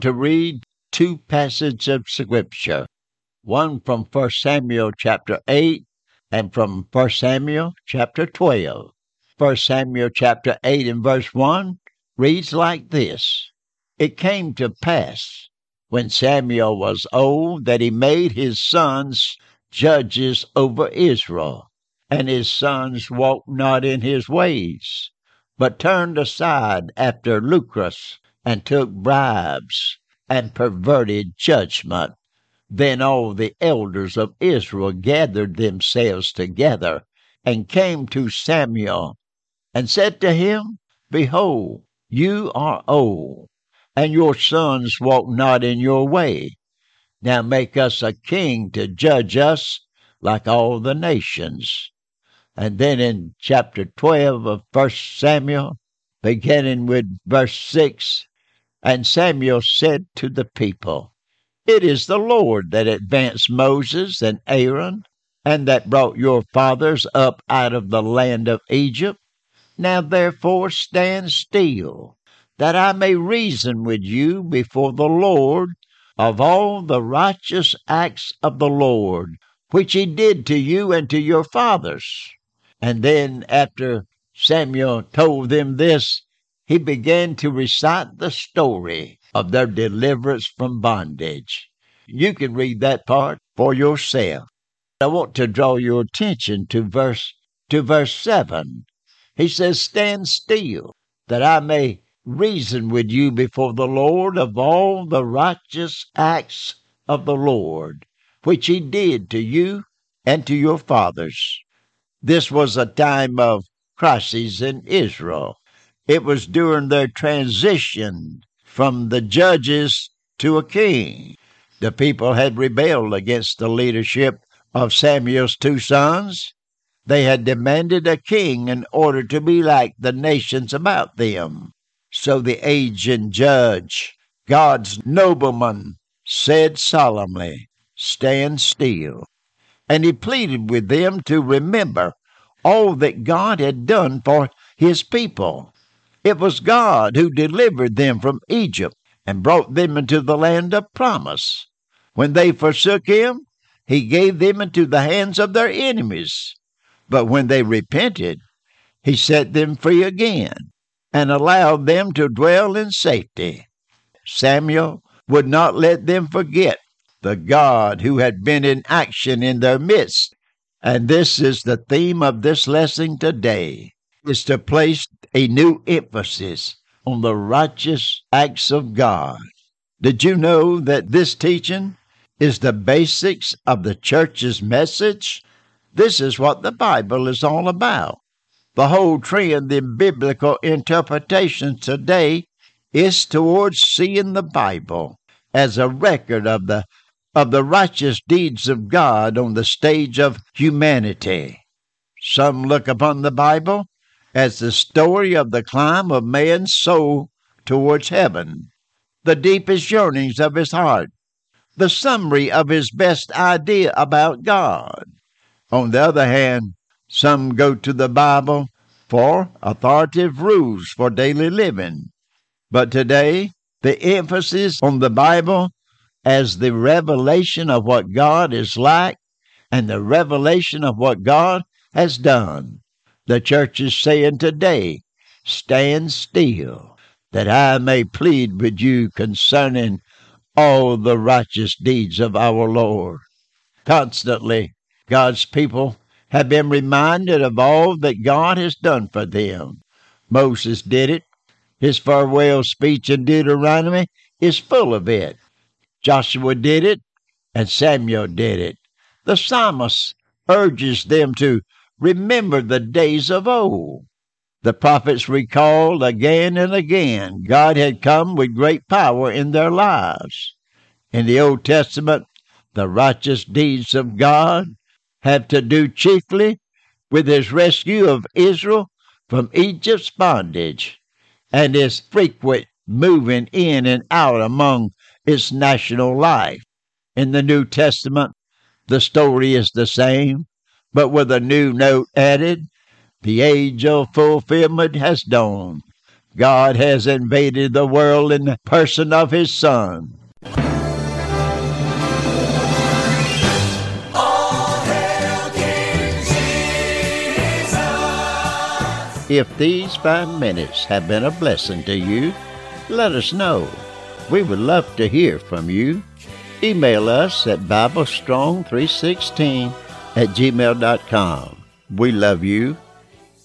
to read two passages of Scripture, one from 1 Samuel chapter 8 and from 1 Samuel chapter 12. 1 Samuel chapter 8 and verse 1 reads like this. It came to pass, when Samuel was old, that he made his sons judges over Israel. And his sons walked not in his ways, but turned aside after lucre, and took bribes, and perverted judgment. Then all the elders of Israel gathered themselves together, and came to Samuel, and said to him, Behold, you are old, and your sons walk not in your way. Now make us a king to judge us like all the nations. And then in chapter 12 of 1 Samuel, beginning with verse 6, and Samuel said to the people, It is the Lord that advanced Moses and Aaron, and that brought your fathers up out of the land of Egypt. Now therefore stand still, that I may reason with you before the Lord of all the righteous acts of the Lord, which he did to you and to your fathers. And then after Samuel told them this, he began to recite the story of their deliverance from bondage. You can read that part for yourself. I want to draw your attention to verse 7. He says, Stand still, that I may reason with you before the Lord of all the righteous acts of the Lord, which he did to you and to your fathers. This was a time of crisis in Israel. It was during their transition from the judges to a king. The people had rebelled against the leadership of Samuel's two sons. They had demanded a king in order to be like the nations about them. So the aged judge, God's nobleman, said solemnly, Stand still. And he pleaded with them to remember all that God had done for his people. It was God who delivered them from Egypt and brought them into the land of promise. When they forsook him, he gave them into the hands of their enemies. But when they repented, he set them free again and allowed them to dwell in safety. Samuel would not let them forget the God who had been in action in their midst. And this is the theme of this lesson today, is to place a new emphasis on the righteous acts of God. Did you know that this teaching is the basics of the church's message? This is what the Bible is all about. The whole trend in biblical interpretation today is towards seeing the Bible as a record of the righteous deeds of God on the stage of humanity. Some look upon the Bible as the story of the climb of man's soul towards heaven, the deepest yearnings of his heart, the summary of his best idea about God. On the other hand, some go to the Bible for authoritative rules for daily living. But today, the emphasis on the Bible as the revelation of what God is like and the revelation of what God has done. The church is saying today, Stand still, that I may plead with you concerning all the righteous deeds of our Lord. Constantly, God's people have been reminded of all that God has done for them. Moses did it. His farewell speech in Deuteronomy is full of it. Joshua did it, and Samuel did it. The psalmist urges them to remember the days of old. The prophets recalled again and again God had come with great power in their lives. In the Old Testament, the righteous deeds of God have to do chiefly with his rescue of Israel from Egypt's bondage and his frequent moving in and out among its national life. In the New Testament, the story is the same, but with a new note added. The age of fulfillment has dawned. God has invaded the world in the person of His Son. If these 5 minutes have been a blessing to you, let us know. We would love to hear from you. Email us at BibleStrong316@gmail.com. We love you